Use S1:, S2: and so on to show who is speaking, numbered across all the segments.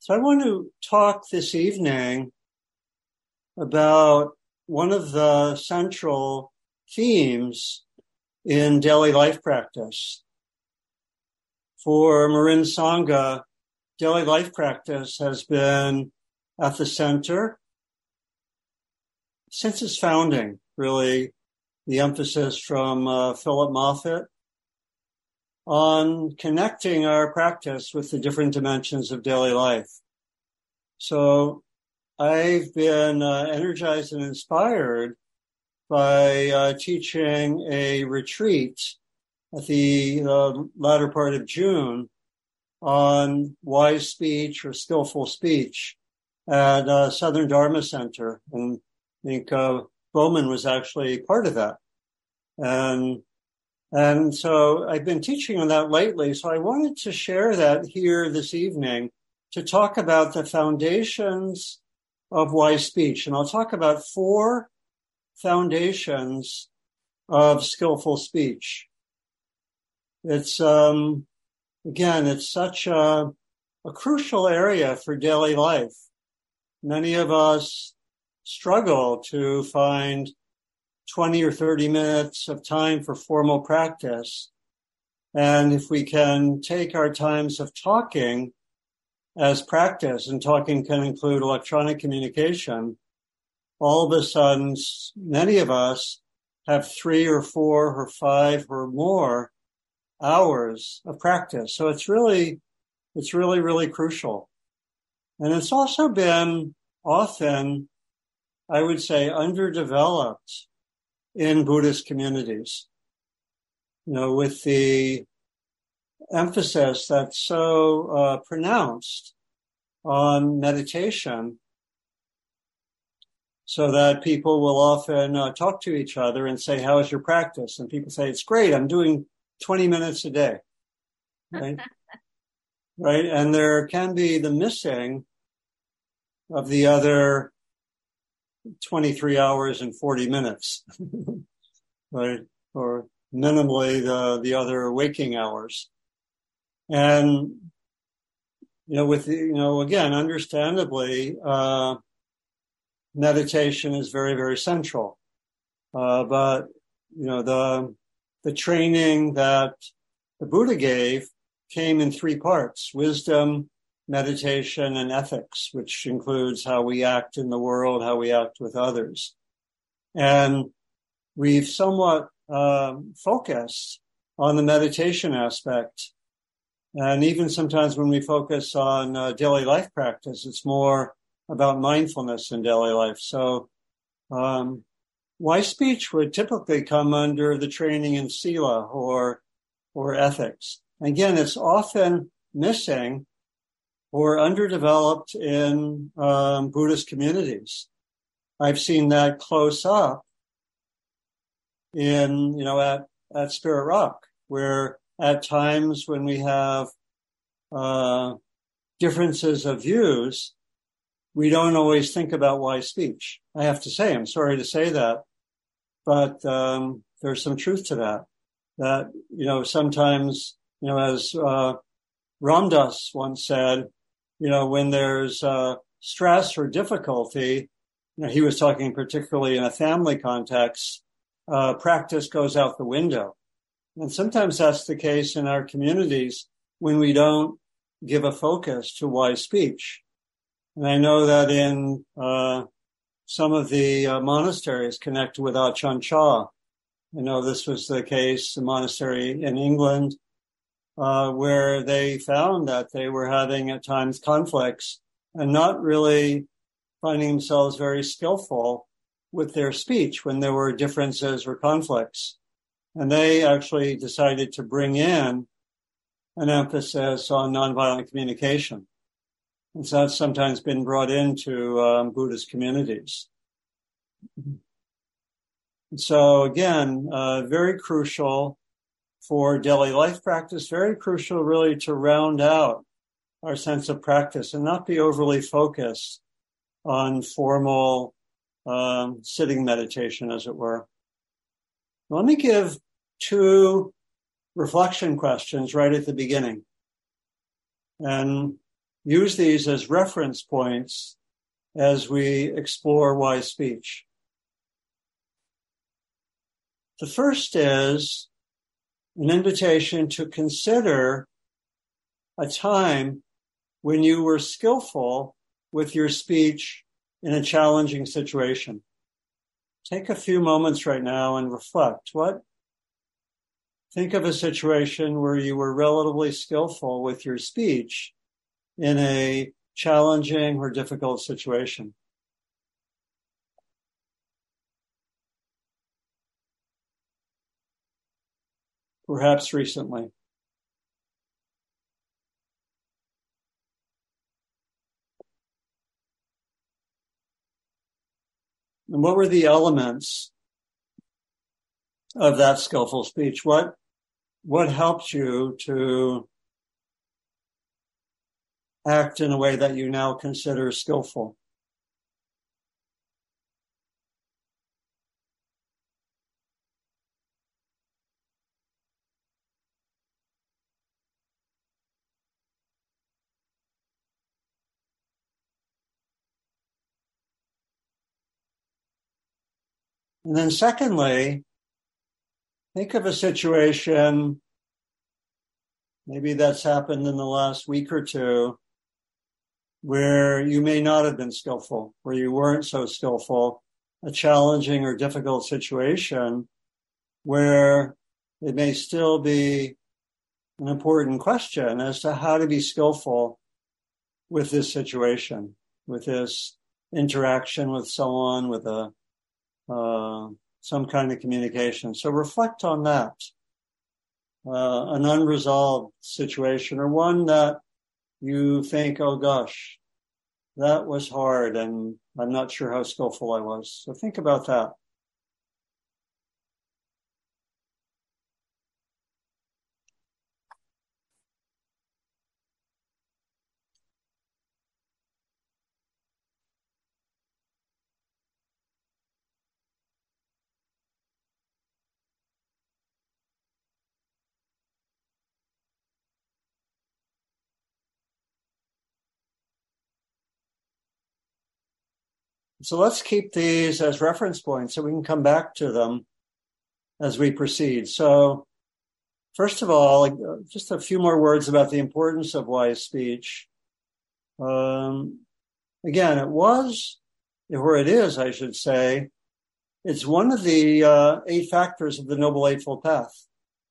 S1: So I want to talk this evening about one of the central themes in daily life practice. For Marin Sangha, daily life practice has been at the center since its founding, really, the emphasis from Philip Moffitt on connecting our practice with the different dimensions of daily life. So I've been energized and inspired by teaching a retreat at the latter part of June on wise speech or skillful speech at Southern Dharma Center. And I think Bowman was actually part of that. And so I've been teaching on that lately. So I wanted to share that here this evening to talk about the foundations of wise speech. And I'll talk about 4 foundations of skillful speech. It's, again, it's such a crucial area for daily life. Many of us struggle to find 20 or 30 minutes of time for formal practice. And if we can take our times of talking as practice, and talking can include electronic communication, all of a sudden, many of us have 3 or 4 or 5 or more hours of practice. So it's really, really crucial. And it's also been often, I would say, underdeveloped in Buddhist communities, with the emphasis that's so pronounced on meditation, so that people will often talk to each other and say, "How is your practice?" And people say, "It's great. I'm doing 20 minutes a day." Right? Right? And there can be the missing of the other 23 hours and 40 minutes, right? Or minimally the other waking hours. And, again, understandably, meditation is very, very central. But, the training that the Buddha gave came in 3 parts: wisdom, meditation, and ethics, which includes how we act in the world, how we act with others. And we've somewhat focused on the meditation aspect. And even sometimes when we focus on daily life practice, it's more about mindfulness in daily life. So wise speech would typically come under the training in sila or ethics. Again, it's often missing or underdeveloped in Buddhist communities. I've seen that close up in, at Spirit Rock, where at times when we have differences of views, we don't always think about wise speech. I have to say, I'm sorry to say that, but there's some truth to that. That, sometimes, as Ramdas once said, when there's stress or difficulty, he was talking particularly in a family context, practice goes out the window. And sometimes that's the case in our communities when we don't give a focus to wise speech. And I know that in some of the monasteries connected with Ajahn Chah, this was the case, the monastery in England, where they found that they were having at times conflicts and not really finding themselves very skillful with their speech when there were differences or conflicts. And they actually decided to bring in an emphasis on nonviolent communication. And so that's sometimes been brought into Buddhist communities. And so again, very crucial for daily life practice, very crucial really to round out our sense of practice and not be overly focused on formal sitting meditation, as it were. Let me give 2 reflection questions right at the beginning. And use these as reference points as we explore wise speech. The first is an invitation to consider a time when you were skillful with your speech in a challenging situation. Take a few moments right now and reflect. Think of a situation where you were relatively skillful with your speech in a challenging or difficult situation. Perhaps recently. And what were the elements of that skillful speech? What helped you to act in a way that you now consider skillful? And then secondly, think of a situation, maybe that's happened in the last week or two, where you may not have been skillful, where you weren't so skillful, a challenging or difficult situation where it may still be an important question as to how to be skillful with this situation, with this interaction with someone, with some kind of communication. So reflect on that, an unresolved situation or one that you think, oh gosh, that was hard and I'm not sure how skillful I was. So think about that. So let's keep these as reference points so we can come back to them as we proceed. So first of all, just a few more words about the importance of wise speech. Again, it is, I should say, it's one of the 8 factors of the Noble Eightfold Path.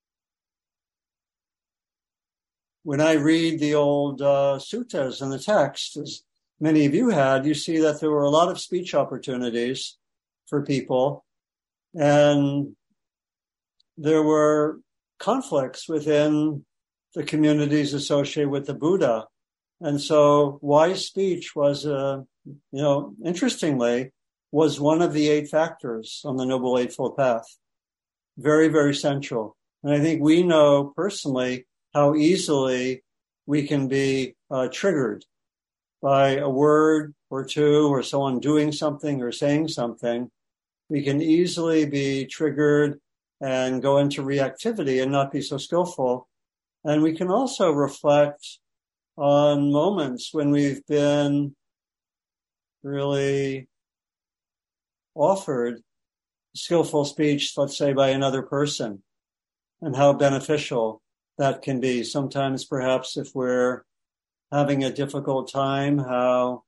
S1: When I read the old suttas and the text, as many of you had, you see that there were a lot of speech opportunities for people, and there were conflicts within the communities associated with the Buddha. And so wise speech was, interestingly, was one of the 8 factors on the Noble Eightfold Path. Very, very central. And I think we know personally how easily we can be triggered by a word or two or someone doing something or saying something. We can easily be triggered and go into reactivity and not be so skillful. And we can also reflect on moments when we've been really offered skillful speech, let's say by another person, and how beneficial that can be. Sometimes perhaps if we're having a difficult time, how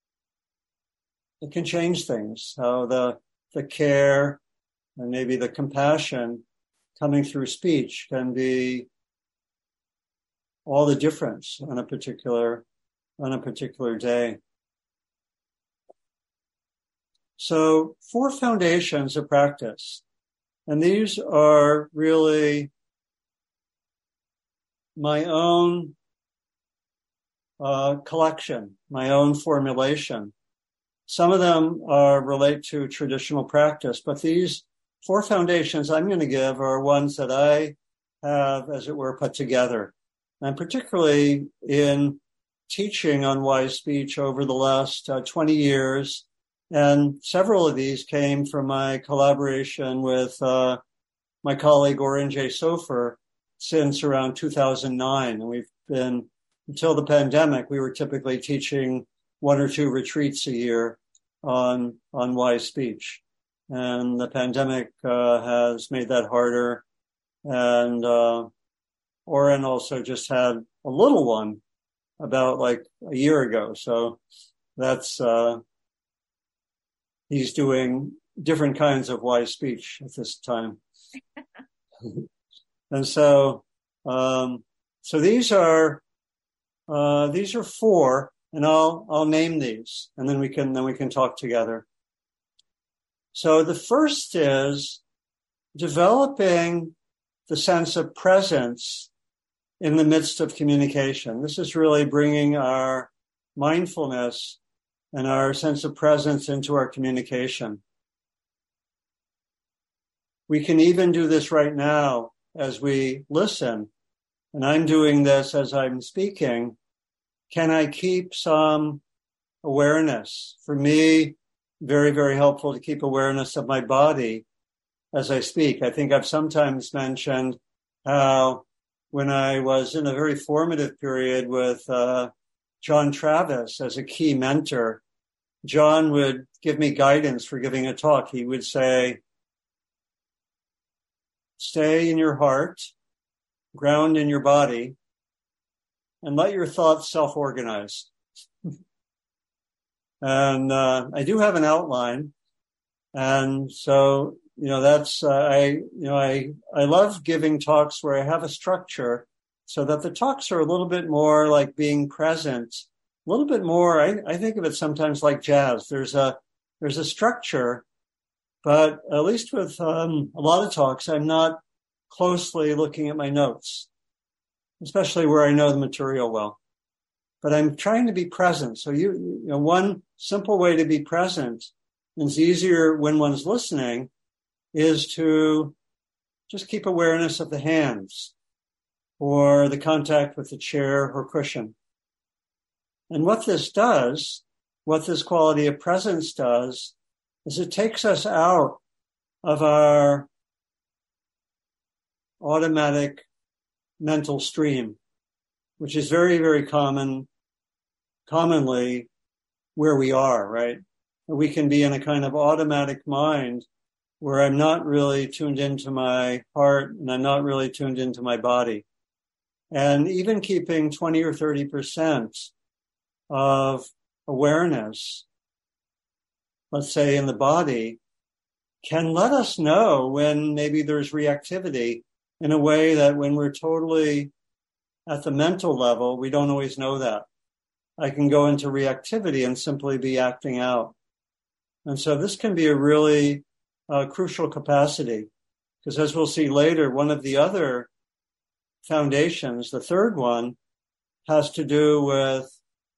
S1: it can change things, how the care and maybe the compassion coming through speech can be all the difference on a particular day. So 4 foundations of practice. And these are really my own collection, my own formulation. Some of them relate to traditional practice, but these 4 foundations I'm going to give are ones that I have, as it were, put together. And particularly in teaching on wise speech over the last 20 years. And several of these came from my collaboration with my colleague Oren J. Sofer since around 2009. And we've been until the pandemic, we were typically teaching 1 or 2 retreats a year on wise speech. And the pandemic has made that harder. And Oren also just had a little one about like a year ago. So that's, he's doing different kinds of wise speech at this time. And so these are 4, and I'll name these, and then we can talk together. So the first is developing the sense of presence in the midst of communication. This is really bringing our mindfulness and our sense of presence into our communication. We can even do this right now as we listen, and I'm doing this as I'm speaking. Can I keep some awareness? For me, very, very helpful to keep awareness of my body as I speak. I think I've sometimes mentioned how when I was in a very formative period with John Travis as a key mentor, John would give me guidance for giving a talk. He would say, stay in your heart, ground in your body, and let your thoughts self-organize. And I do have an outline, and so that's I love giving talks where I have a structure, so that the talks are a little bit more like being present, a little bit more. I think of it sometimes like jazz. There's a structure, but at least with a lot of talks, I'm not closely looking at my notes, especially where I know the material well. But I'm trying to be present. So one simple way to be present, and it's easier when one's listening, is to just keep awareness of the hands or the contact with the chair or cushion. And what this quality of presence does, is it takes us out of our automatic mental stream, which is very, very commonly where we are, right? We can be in a kind of automatic mind where I'm not really tuned into my heart and I'm not really tuned into my body. And even keeping 20 or 30% of awareness, let's say in the body, can let us know when maybe there's reactivity in a way that when we're totally at the mental level, we don't always know that. I can go into reactivity and simply be acting out. And so this can be a really crucial capacity, because as we'll see later, one of the other foundations, the third one, has to do with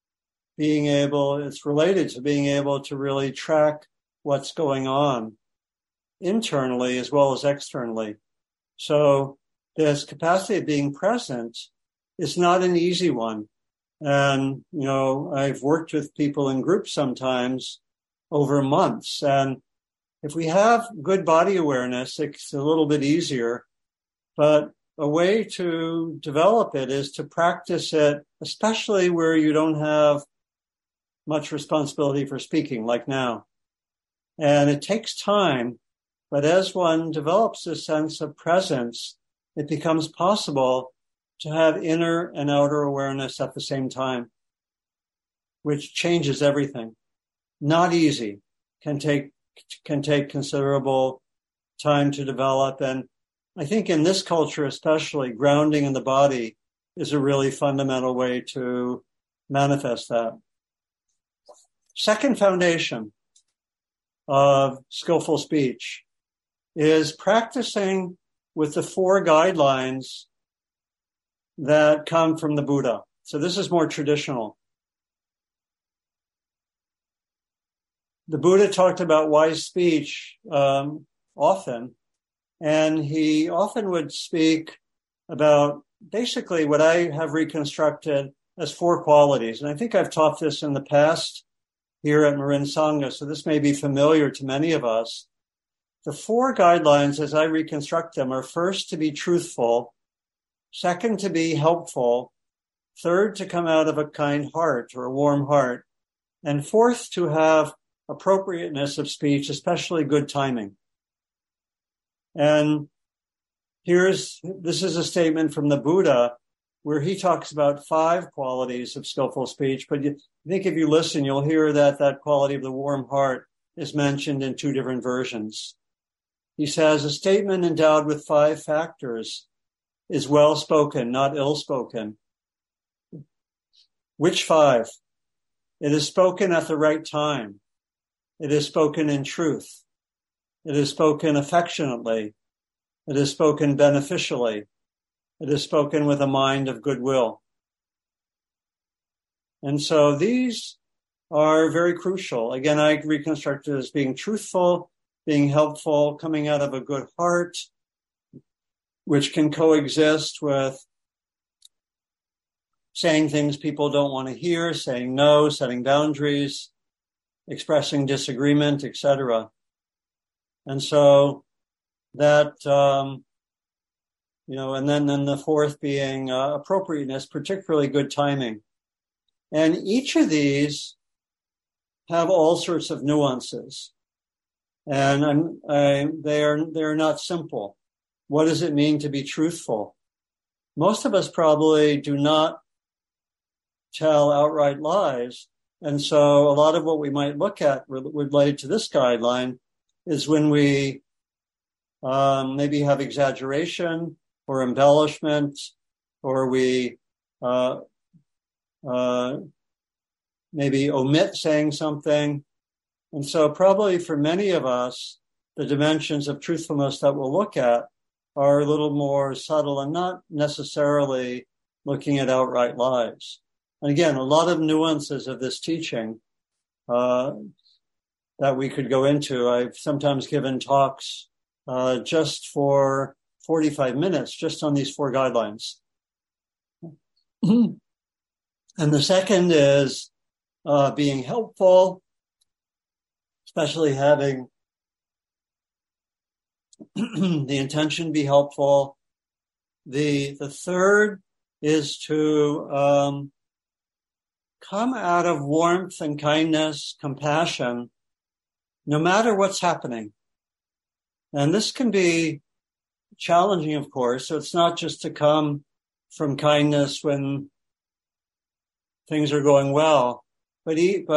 S1: it's related to being able to really track what's going on internally as well as externally. So this capacity of being present is not an easy one. And, I've worked with people in groups sometimes over months. And if we have good body awareness, it's a little bit easier. But a way to develop it is to practice it, especially where you don't have much responsibility for speaking, like now. And it takes time, but as one develops a sense of presence, it becomes possible to have inner and outer awareness at the same time, which changes everything. Not easy, can take considerable time to develop. And I think in this culture, especially, grounding in the body is a really fundamental way to manifest that. Second foundation of skillful speech is practicing with the 4 guidelines that come from the Buddha. So this is more traditional. The Buddha talked about wise speech often, and he often would speak about basically what I have reconstructed as 4 qualities. And I think I've taught this in the past here at Marin Sangha, so this may be familiar to many of us. The 4 guidelines, as I reconstruct them, are first to be truthful, second to be helpful, Third, to come out of a kind heart or a warm heart. And fourth, to have appropriateness of speech, especially good timing. And this is a statement from the Buddha where he talks about 5 qualities of skillful speech. But I think if you listen, you'll hear that quality of the warm heart is mentioned in 2 different versions. He says, a statement endowed with 5 factors is well spoken, not ill spoken. Which 5? It is spoken at the right time. It is spoken in truth. It is spoken affectionately. It is spoken beneficially. It is spoken with a mind of goodwill. And so these are very crucial. Again, I reconstruct it as being truthful, being helpful, coming out of a good heart, which can coexist with saying things people don't want to hear, saying no, setting boundaries, expressing disagreement, etc. And so that, and then the fourth being appropriateness, particularly good timing. And each of these have all sorts of nuances. And they are not simple. What does it mean to be truthful? Most of us probably do not tell outright lies. And so a lot of what we might look at related to this guideline is when we maybe have exaggeration or embellishment, or we maybe omit saying something. And so probably for many of us, the dimensions of truthfulness that we'll look at are a little more subtle and not necessarily looking at outright lies. And again, a lot of nuances of this teaching that we could go into. I've sometimes given talks just for 45 minutes, just on these 4 guidelines. And the second is being helpful, especially having the intention be helpful. The third is to come out of warmth and kindness, compassion, no matter what's happening. And this can be challenging, of course. So it's not just to come from kindness when things are going well, but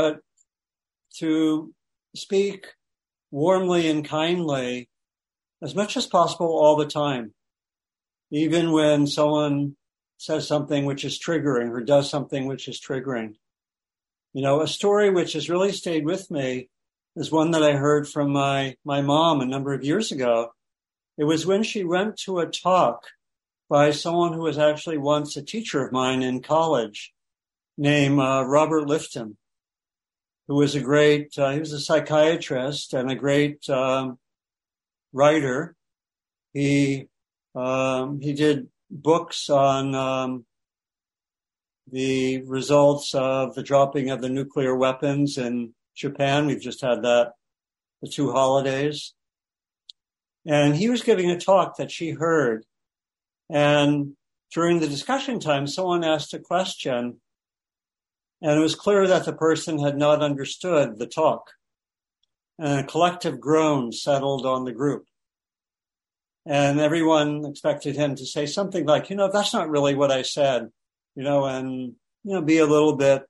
S1: to speak warmly and kindly as much as possible all the time, even when someone says something which is triggering or does something which is triggering. A story which has really stayed with me is one that I heard from my mom a number of years ago. It was when she went to a talk by someone who was actually once a teacher of mine in college, named Robert Lifton, who was he was a psychiatrist and a great writer. He did books on the results of the dropping of the nuclear weapons in Japan. We've just had the 2 holidays. And he was giving a talk that she heard. And during the discussion time, someone asked a question, and it was clear that the person had not understood the talk. And a collective groan settled on the group. And everyone expected him to say something like, that's not really what I said, and, be a little bit,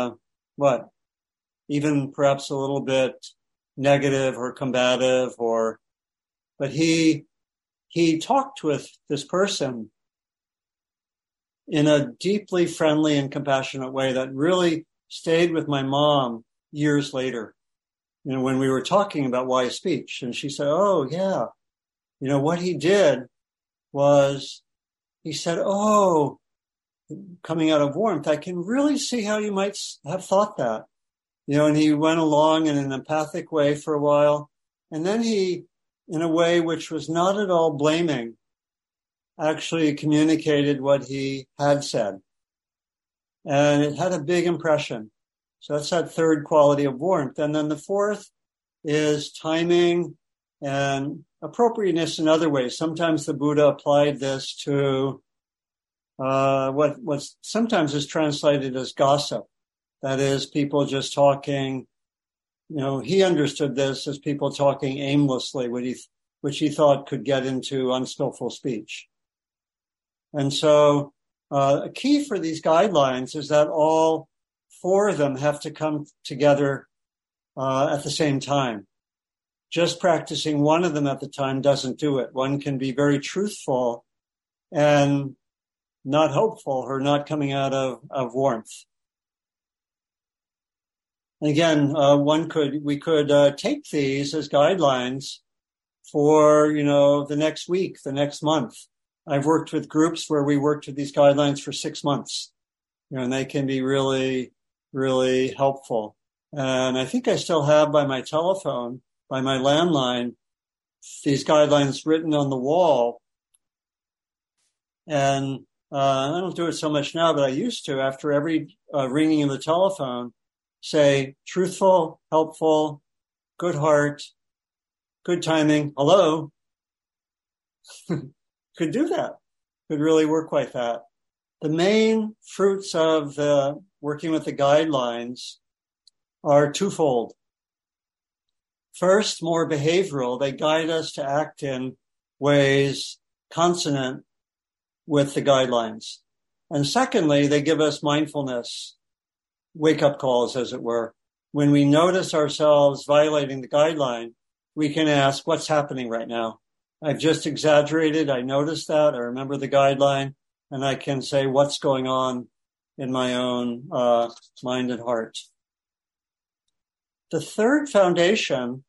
S1: even perhaps a little bit negative or combative but he talked with this person in a deeply friendly and compassionate way that really stayed with my mom years later, when we were talking about wise speech. And she said, oh, yeah. What he did was he said, oh, coming out of warmth, I can really see how you might have thought that. And he went along in an empathic way for a while. And then he, in a way which was not at all blaming, actually communicated what he had said. And it had a big impression. So that's that third quality of warmth. And then the fourth is timing and appropriateness in other ways. Sometimes the Buddha applied this to what sometimes is translated as gossip. That is, people just talking. He understood this as people talking aimlessly, which he thought could get into unskillful speech. And so a key for these guidelines is that all four of them have to come together at the same time. Just practicing one of them at the time doesn't do it. One can be very truthful and not hopeful or not coming out of warmth. Again, we could take these as guidelines for, the next week, the next month. I've worked with groups where we worked with these guidelines for 6 months, and they can be really, really helpful. And I think I still have by my telephone, by my landline, these guidelines written on the wall. And I don't do it so much now, but I used to, after every ringing of the telephone, say truthful, helpful, good heart, good timing, hello. Could do that. Could really work like that. The main fruits of working with the guidelines are twofold. First, more behavioral. They guide us to act in ways consonant with the guidelines. And secondly, they give us mindfulness, wake-up calls, as it were. When we notice ourselves violating the guideline, we can ask, what's happening right now? I've just exaggerated. I noticed that. I remember the guideline. And I can say what's going on in my own mind and heart. The third foundation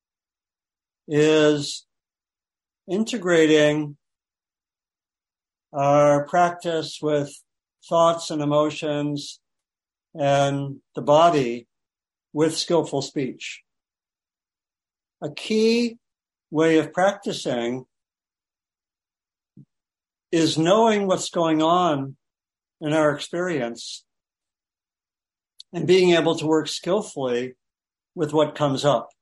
S1: is integrating our practice with thoughts and emotions and the body with skillful speech. A key way of practicing is knowing what's going on in our experience and being able to work skillfully with what comes up.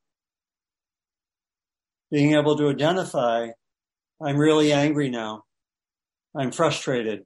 S1: Being able to identify, I'm really angry now. I'm frustrated.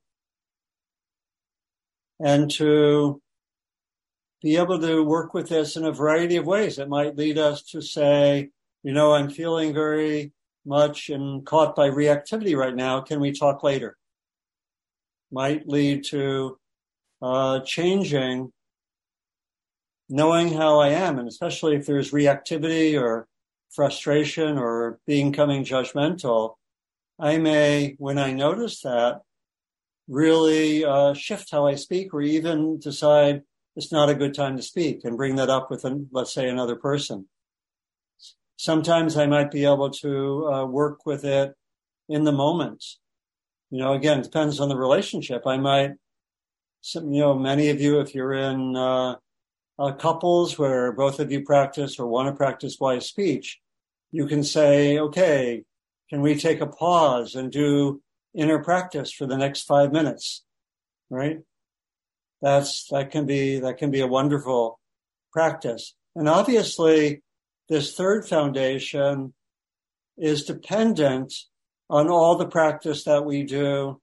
S1: And to be able to work with this in a variety of ways. It might lead us to say, I'm feeling very much and caught by reactivity right now. Can we talk later? Might lead to changing, knowing how I am, and especially if there's reactivity or frustration or becoming judgmental, I may, when I notice that, really shift how I speak or even decide it's not a good time to speak and bring that up with, let's say, another person. Sometimes I might be able to work with it in the moment. Again, it depends on the relationship. I might, many of you, if you're in couples where both of you practice or want to practice wise speech, you can say, okay, can we take a pause and do inner practice for the next 5 minutes, right? That can be a wonderful practice. And obviously, this third foundation is dependent on all the practice that we do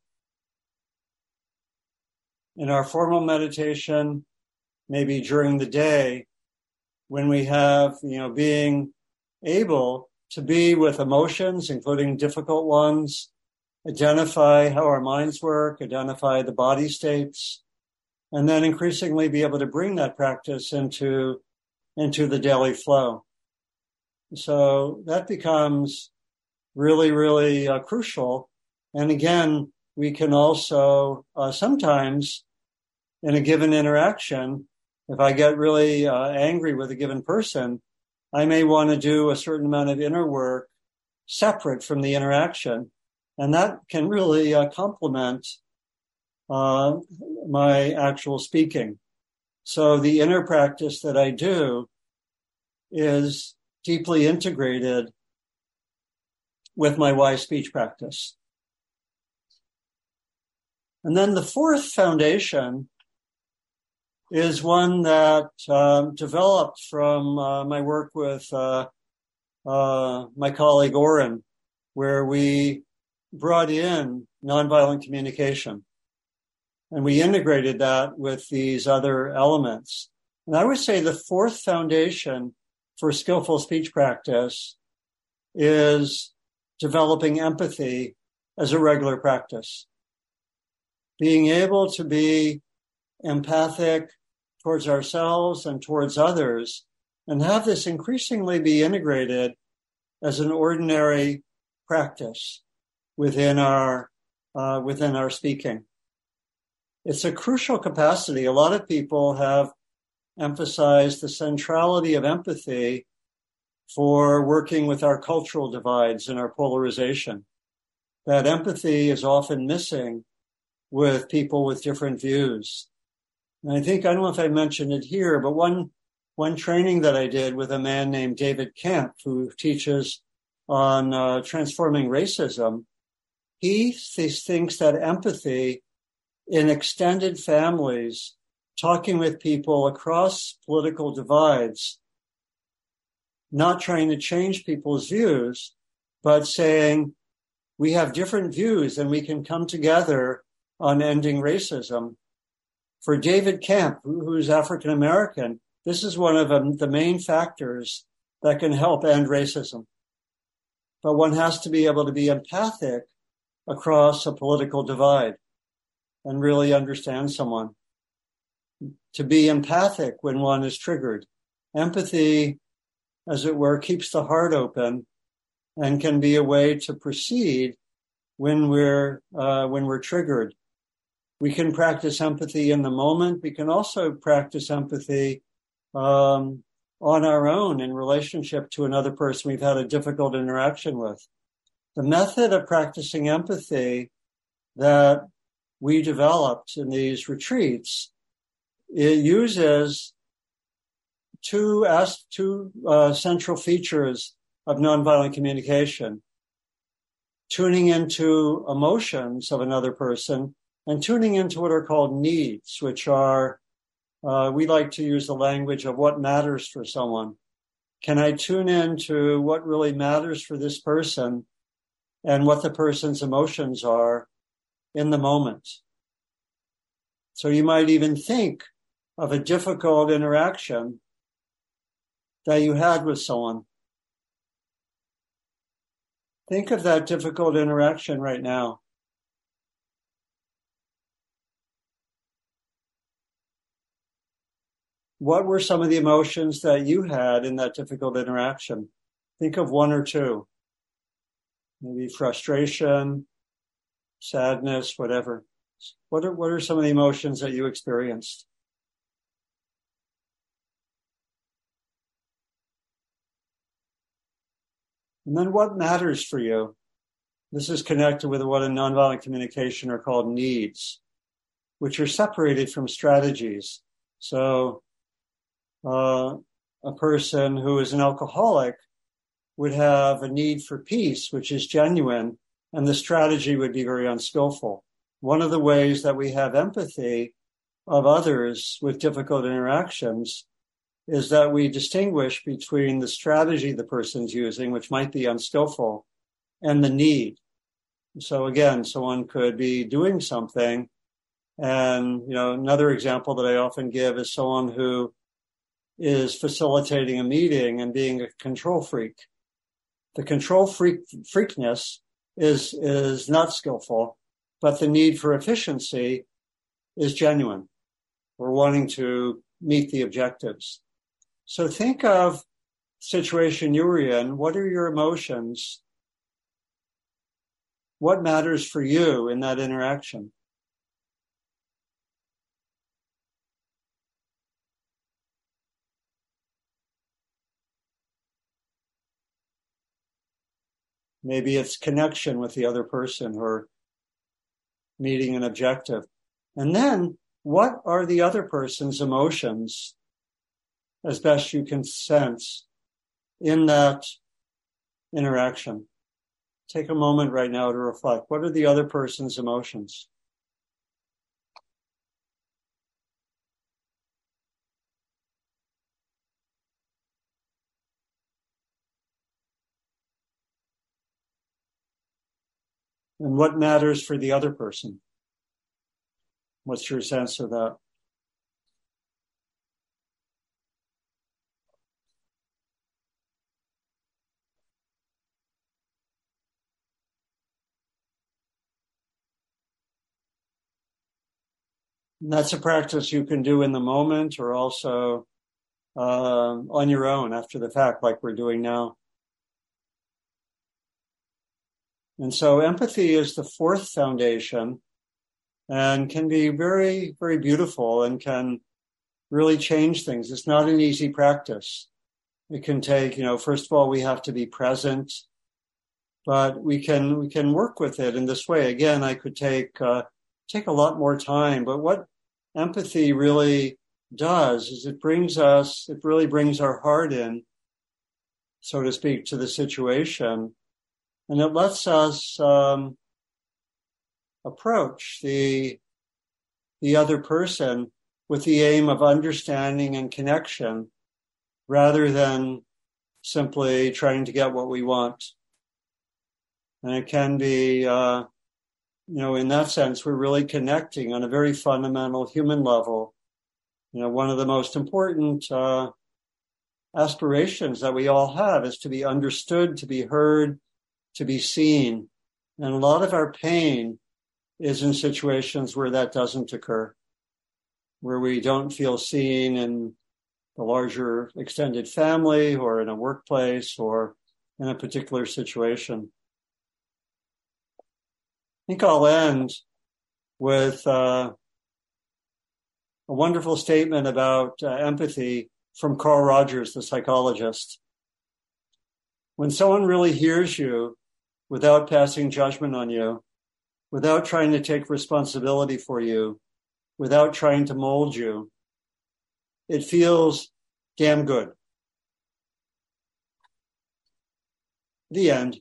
S1: in our formal meditation, maybe during the day, when we have, being able to be with emotions, including difficult ones, identify how our minds work, identify the body states, and then increasingly be able to bring that practice into the daily flow. So that becomes really, really crucial. And again, we can also sometimes in a given interaction, if I get really angry with a given person, I may want to do a certain amount of inner work separate from the interaction. And that can really complement my actual speaking. So the inner practice that I do is deeply integrated with my wise speech practice. And then the fourth foundation is one that developed from my work with my colleague Oren, where we brought in nonviolent communication. And we integrated that with these other elements. And I would say the fourth foundation for skillful speech practice is developing empathy as a regular practice. Being able to be empathic towards ourselves and towards others, and have this increasingly be integrated as an ordinary practice within our speaking. It's a crucial capacity. A lot of people have emphasized the centrality of empathy for working with our cultural divides and our polarization. That empathy is often missing with people with different views. And I don't know if I mentioned it here, but one training that I did with a man named David Kemp, who teaches on transforming racism, he thinks that empathy in extended families, talking with people across political divides, not trying to change people's views, but saying we have different views and we can come together on ending racism. For David Kemp, who's African American, this is one of the main factors that can help end racism. But one has to be able to be empathic across a political divide and really understand someone. To be empathic when one is triggered. Empathy, as it were, keeps the heart open and can be a way to proceed when we're triggered. We can practice empathy in the moment. We can also practice empathy on our own in relationship to another person we've had a difficult interaction with. The method of practicing empathy that we developed in these retreats, it uses two central features of nonviolent communication: tuning into emotions of another person and tuning into what are called needs, which are, we like to use the language of what matters for someone. Can I tune into what really matters for this person and what the person's emotions are in the moment? So you might even think of a difficult interaction that you had with someone. Think of that difficult interaction right now. What were some of the emotions that you had in that difficult interaction? Think of one or two. Maybe frustration, sadness, whatever. What are some of the emotions that you experienced? And then what matters for you? This is connected with what in nonviolent communication are called needs, which are separated from strategies. So a person who is an alcoholic would have a need for peace, which is genuine, and the strategy would be very unskillful. One of the ways that we have empathy of others with difficult interactions is that we distinguish between the strategy the person's using, which might be unskillful, and the need. So again, someone could be doing something, and another example that I often give is someone who is facilitating a meeting and being a control freak. The control freakness is not skillful, but the need for efficiency is genuine. We're wanting to meet the objectives. So think of the situation you were in. What are your emotions? What matters for you in that interaction? Maybe it's connection with the other person or meeting an objective. And then what are the other person's emotions as best you can sense in that interaction? Take a moment right now to reflect. What are the other person's emotions? And what matters for the other person? What's your sense of that? And that's a practice you can do in the moment or also on your own after the fact, like we're doing now. And so empathy is the fourth foundation and can be very, very beautiful and can really change things. It's not an easy practice. It can take, first of all, we have to be present, but we can work with it in this way. Again, I could take a lot more time, but what empathy really does is it really brings our heart in, so to speak, to the situation. And it lets us approach the other person with the aim of understanding and connection rather than simply trying to get what we want. And it can be, in that sense, we're really connecting on a very fundamental human level. One of the most important aspirations that we all have is to be understood, to be heard, to be seen. And a lot of our pain is in situations where that doesn't occur, where we don't feel seen in the larger extended family or in a workplace or in a particular situation. I think I'll end with a wonderful statement about empathy from Carl Rogers, the psychologist. When someone really hears you without passing judgment on you, without trying to take responsibility for you, without trying to mold you, it feels damn good. The end.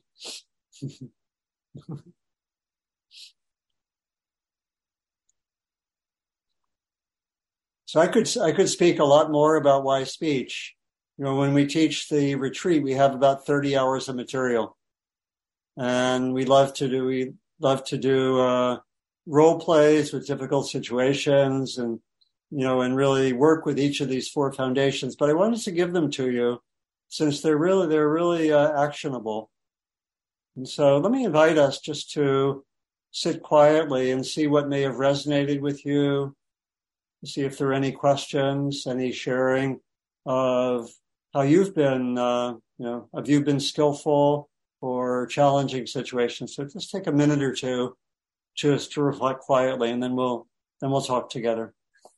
S1: So I could speak a lot more about wise speech. When we teach the retreat, we have about 30 hours of material, and we love to do role plays with difficult situations, and and really work with each of these four foundations. But I wanted to give them to you since they're really actionable. And so let me invite us just to sit quietly and see what may have resonated with you. See if there are any questions, any sharing of how you've been, have you been skillful or challenging situations. So just take a minute or two just to reflect quietly, and then we'll talk together.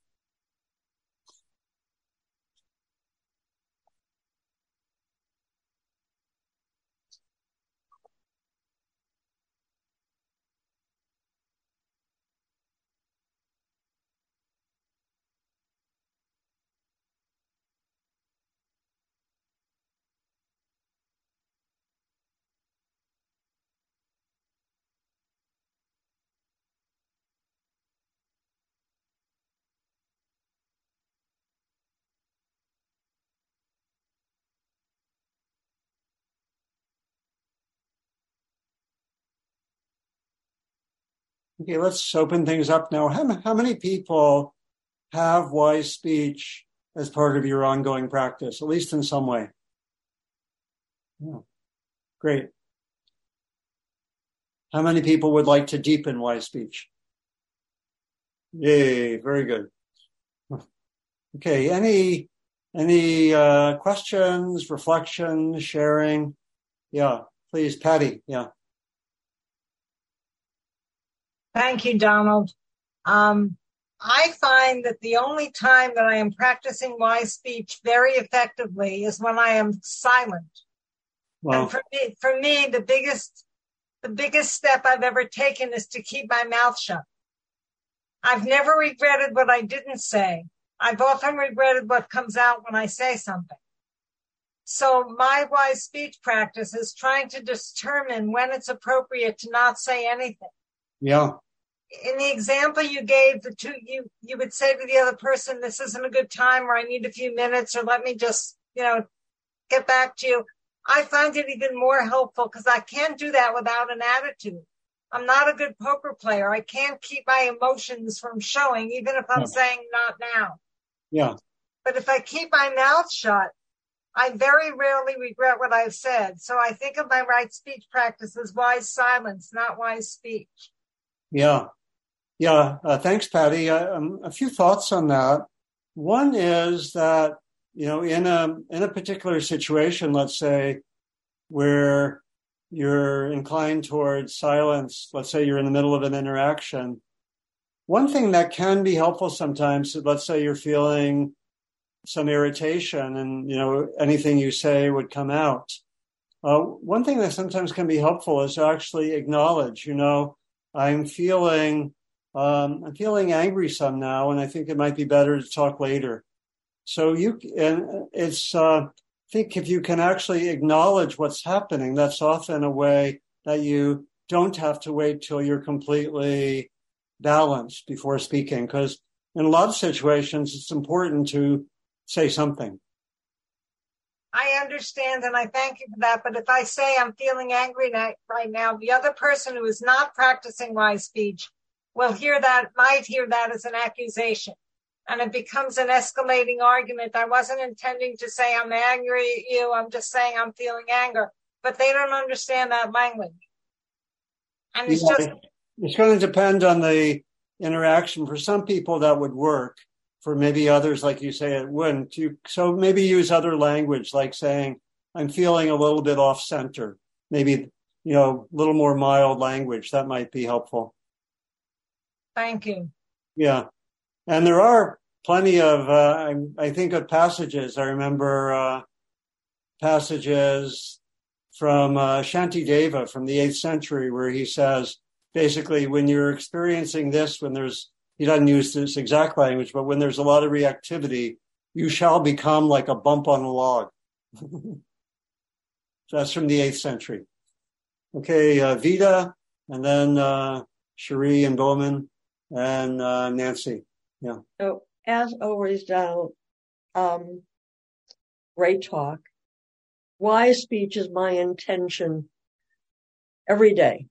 S1: Okay, let's open things up now. How many people have wise speech as part of your ongoing practice, at least in some way? Yeah. Great. How many people would like to deepen wise speech? Yay, very good. Okay, any questions, reflections, sharing? Yeah, please, Patty. Yeah.
S2: Thank you, Donald. I find that the only time that I am practicing wise speech very effectively is when I am silent. Wow. And for me, the biggest step I've ever taken is to keep my mouth shut. I've never regretted what I didn't say. I've often regretted what comes out when I say something. So my wise speech practice is trying to determine when it's appropriate to not say anything.
S1: Yeah.
S2: In the example you gave, you would say to the other person, this isn't a good time, or I need a few minutes, or let me just, get back to you. I find it even more helpful because I can't do that without an attitude. I'm not a good poker player. I can't keep my emotions from showing, even if I'm saying not now.
S1: Yeah.
S2: But if I keep my mouth shut, I very rarely regret what I've said. So I think of my right speech practice as wise silence, not wise speech.
S1: Yeah. Yeah. Thanks, Patty. A few thoughts on that. One is that, in a particular situation, let's say, where you're inclined towards silence, let's say you're in the middle of an interaction. One thing that can be helpful sometimes, let's say you're feeling some irritation and, anything you say would come out. One thing that sometimes can be helpful is to actually acknowledge, I'm feeling angry some now, and I think it might be better to talk later. So I think if you can actually acknowledge what's happening, that's often a way that you don't have to wait till you're completely balanced before speaking. Because in a lot of situations, it's important to say something.
S2: I understand, and I thank you for that. But if I say I'm feeling angry right now, the other person who is not practicing wise speech might hear that as an accusation. And it becomes an escalating argument. I wasn't intending to say I'm angry at you. I'm just saying I'm feeling anger. But they don't understand that language. And it's
S1: going to depend on the interaction. For some people, that would work. For maybe others, like you say, it wouldn't. So maybe use other language, like saying, I'm feeling a little bit off center. Maybe, a little more mild language. That might be helpful.
S2: Thank you.
S1: Yeah. And there are plenty of, I think of passages. I remember passages from Shantideva from the 8th century where he says, basically, when you're experiencing this, he doesn't use this exact language, but when there's a lot of reactivity, you shall become like a bump on a log. So that's from the 8th century. Okay, Vida, and then Cherie and Bowman, and Nancy. Yeah.
S3: So, as always, Donald, great talk. Wise speech is my intention every day.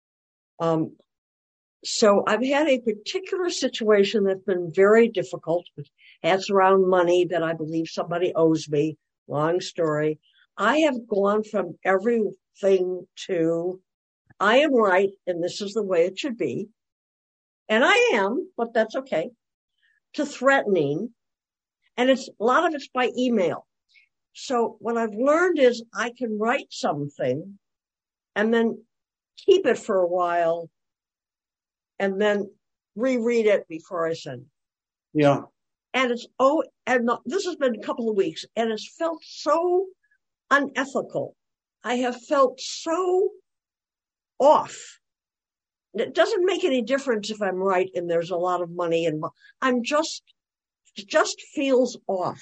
S3: So I've had a particular situation that's been very difficult. It's around money that I believe somebody owes me. Long story. I have gone from everything to, I am right, and this is the way it should be. And I am, but that's okay. To threatening. And a lot of it's by email. So what I've learned is I can write something and then keep it for a while and then reread it before I send.
S1: Yeah.
S3: And this has been a couple of weeks, and it's felt so unethical. I have felt so off. It doesn't make any difference if I'm right and there's a lot of money, and it just feels off.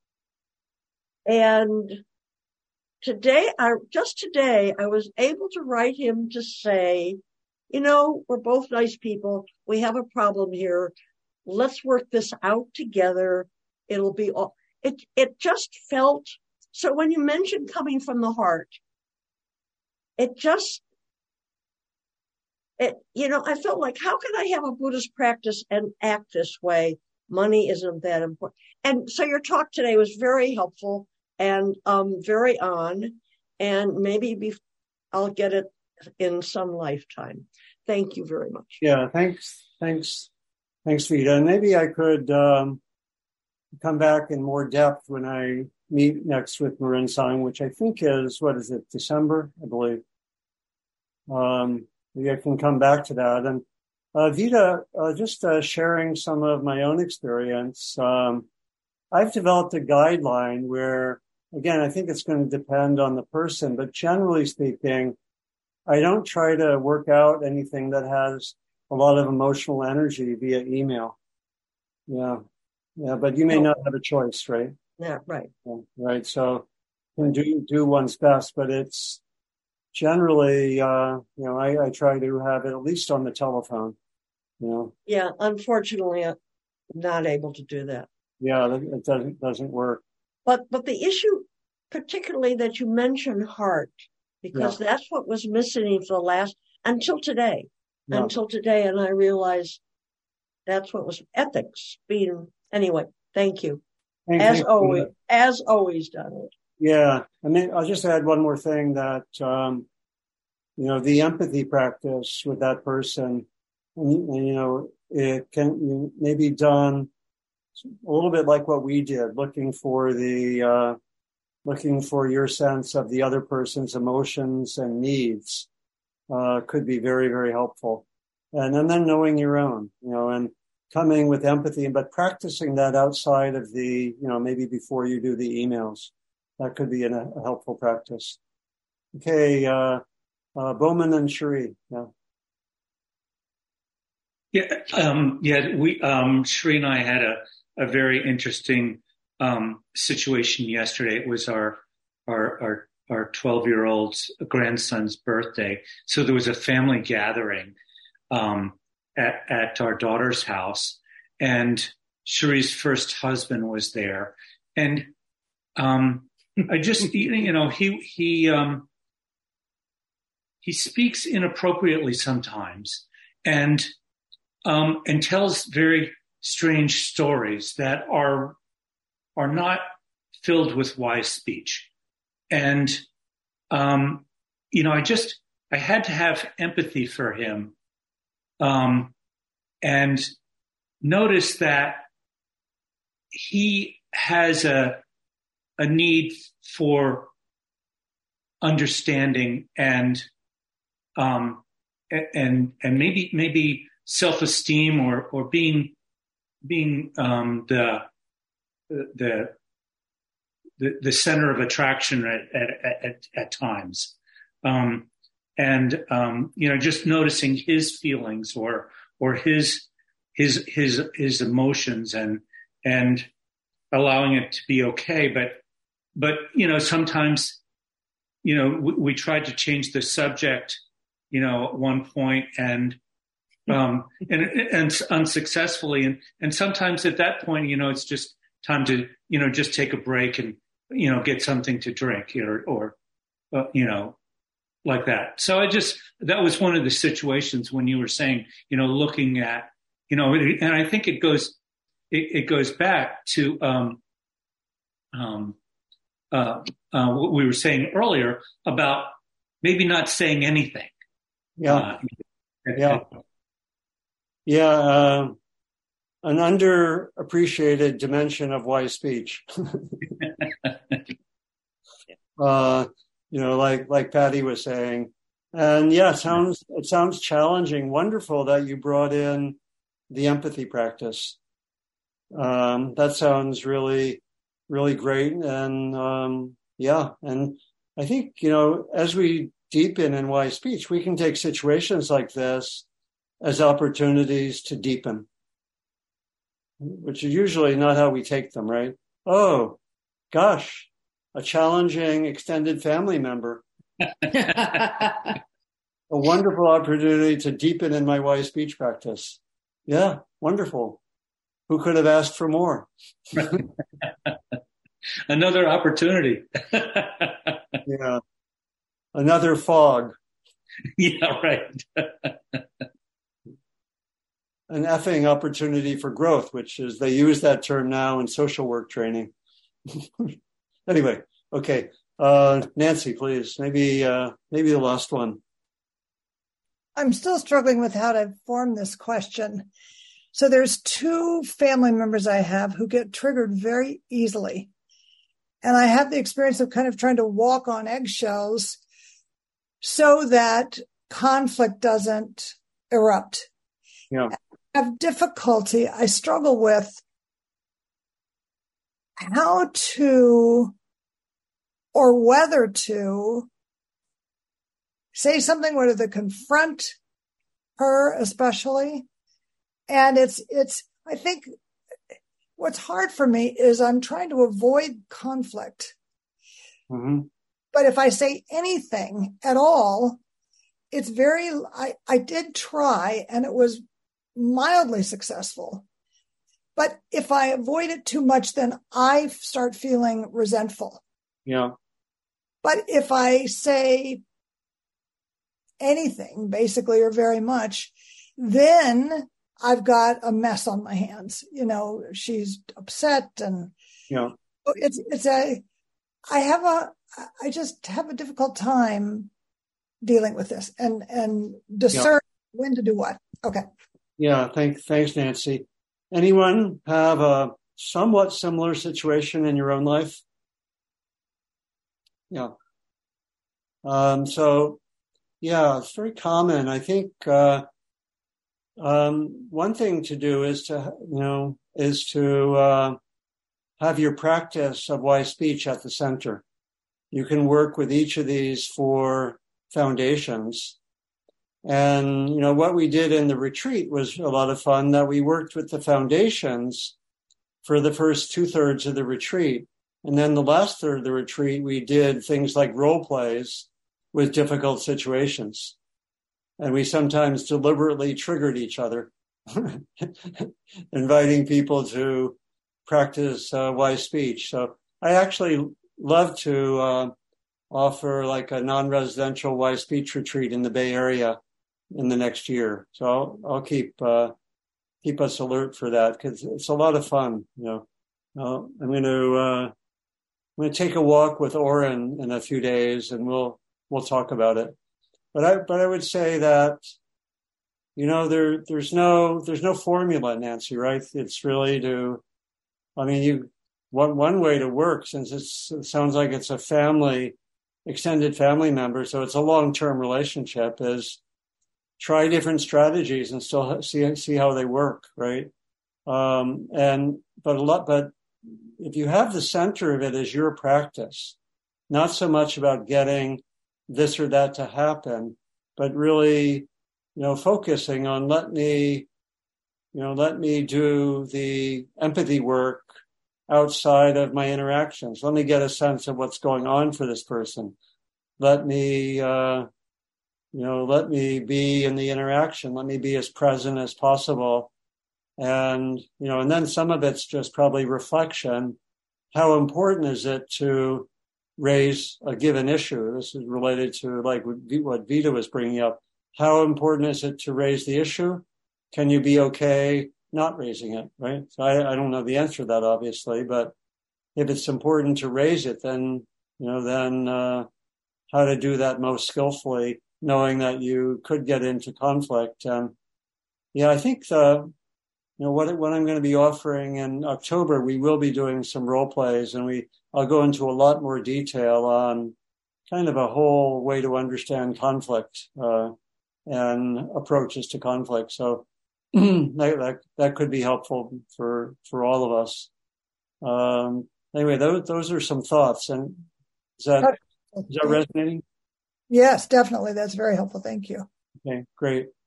S3: And today I was able to write him to say, we're both nice people. We have a problem here. Let's work this out together. It'll be all. It just felt, so when you mentioned coming from the heart, I felt like, how can I have a Buddhist practice and act this way? Money isn't that important. And so your talk today was very helpful and very on, and maybe I'll get it in some lifetime. Thank you very much.
S1: Yeah, thanks, Vida. And maybe I could come back in more depth when I meet next with Marin Sang, which I think is, December, I believe. Maybe I can come back to that. And Vida, just sharing some of my own experience. I've developed a guideline where, again, I think it's going to depend on the person, but generally speaking, I don't try to work out anything that has a lot of emotional energy via email. Yeah, but you may not have a choice, right?
S3: Yeah, right.
S1: Yeah, right. So you can do one's best, but it's generally, I try to have it at least on the telephone.
S3: Yeah, unfortunately, I'm not able to do that.
S1: Yeah, it doesn't work.
S3: But the issue, particularly that you mentioned heart, because that's what was missing for the last, until today.
S1: Yeah.
S3: And I realized that's what was ethics. Anyway, thank you. As always, Donald.
S1: Yeah. I mean, I'll just add one more thing that, the empathy practice with that person, it can maybe done a little bit like what we did, looking for your sense of the other person's emotions and needs, could be very, very helpful. And then knowing your own, and coming with empathy, but practicing that outside of maybe before you do the emails. That could be a helpful practice. Okay, Bowman and Cherie. Yeah.
S4: Cherie and I had a very interesting situation yesterday. It was our 12-year-old's grandson's birthday. So there was a family gathering at our daughter's house, and Cherie's first husband was there. And I just, he speaks inappropriately sometimes, and tells very strange stories that are not filled with wise speech. And I had to have empathy for him, and notice that he has a need for understanding and maybe self-esteem or being the center of attraction at times, just noticing his feelings or his emotions and allowing it to be okay, but sometimes we tried to change the subject at one point and unsuccessfully. And sometimes at that point, it's just time to, just take a break and, get something to drink or like that. So that was one of the situations when you were saying, looking at, and I think it goes back to, what we were saying earlier about maybe not saying anything.
S1: Yeah. An underappreciated dimension of wise speech. Like Patty was saying. And yeah, it sounds challenging. Wonderful that you brought in the empathy practice. That sounds really, really great. And and I think, as we deepen in wise speech, we can take situations like this as opportunities to deepen, which is usually not how we take them, right? Oh, gosh, a challenging extended family member. A wonderful opportunity to deepen in my wise speech practice. Yeah, wonderful. Who could have asked for more?
S4: Another opportunity.
S1: Yeah. Another fog.
S4: Yeah, right.
S1: An effing opportunity for growth, which is, they use that term now in social work training. Anyway, okay. Nancy, please. Maybe the last one.
S5: I'm still struggling with how to form this question. So there's two family members I have who get triggered very easily. And I have the experience of kind of trying to walk on eggshells so that conflict doesn't erupt.
S1: Yeah.
S5: I have difficulty. I struggle with how to or whether to say something, whether to confront her especially. And it's, I think what's hard for me is I'm trying to avoid conflict.
S1: Mm-hmm.
S5: But if I say anything at all, it's I did try and it was mildly successful. But if I avoid it too much, then I start feeling resentful.
S1: Yeah.
S5: But if I say anything basically or very much, then I've got a mess on my hands. You know, she's upset and I just have a difficult time dealing with this and discern when to do what. Okay.
S1: Yeah. Thanks, Nancy. Anyone have a somewhat similar situation in your own life? Yeah. So yeah, it's very common. I think, one thing to do is to have your practice of wise speech at the center. You can work with each of these 4 foundations. And, what we did in the retreat was a lot of fun, that we worked with the foundations for the first 2/3 of the retreat. And then the last third of the retreat, we did things like role plays with difficult situations. And we sometimes deliberately triggered each other, inviting people to practice wise speech. So I actually love to offer like a non-residential wise speech retreat in the Bay Area in the next year. So I'll keep us alert for that, because it's a lot of fun. I'm going to take a walk with Oren in a few days, and we'll talk about it. But I would say that, there's no formula, Nancy, right? It's really one way to work, since it sounds like it's a extended family member, so it's a long-term relationship, is try different strategies and still see how they work, right? But if you have the center of it as your practice, not so much about getting this or that to happen, but really, focusing on let me do the empathy work outside of my interactions. Let me get a sense of what's going on for this person. Let me be in the interaction. Let me be as present as possible. And then some of it's just probably reflection. How important is it to raise a given issue? This is related to like what Vita was bringing up. How important is it to raise the issue? Can you be okay not raising it, right? So I don't know the answer to that, obviously, but if it's important to raise it, then how to do that most skillfully, knowing that you could get into conflict. I think what I'm going to be offering in October, we will be doing some role plays, and I'll go into a lot more detail on kind of a whole way to understand conflict and approaches to conflict. So that could be helpful for all of us. Anyway, those are some thoughts. And is that resonating?
S5: Yes, definitely. That's very helpful. Thank you.
S1: Okay, great.